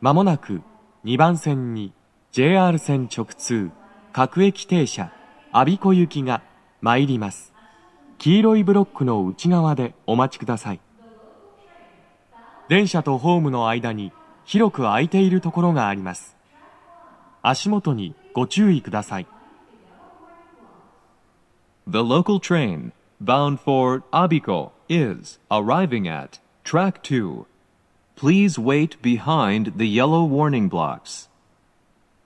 まもなく2番線に JR 線直通各駅停車我孫子行きが参ります。黄色いブロックの内側でお待ちください。電車とホームの間に広く空いているところがあります。足元にご注意ください。 The local train bound for Abiko is arriving at track 2. Please wait behind the yellow warning blocks.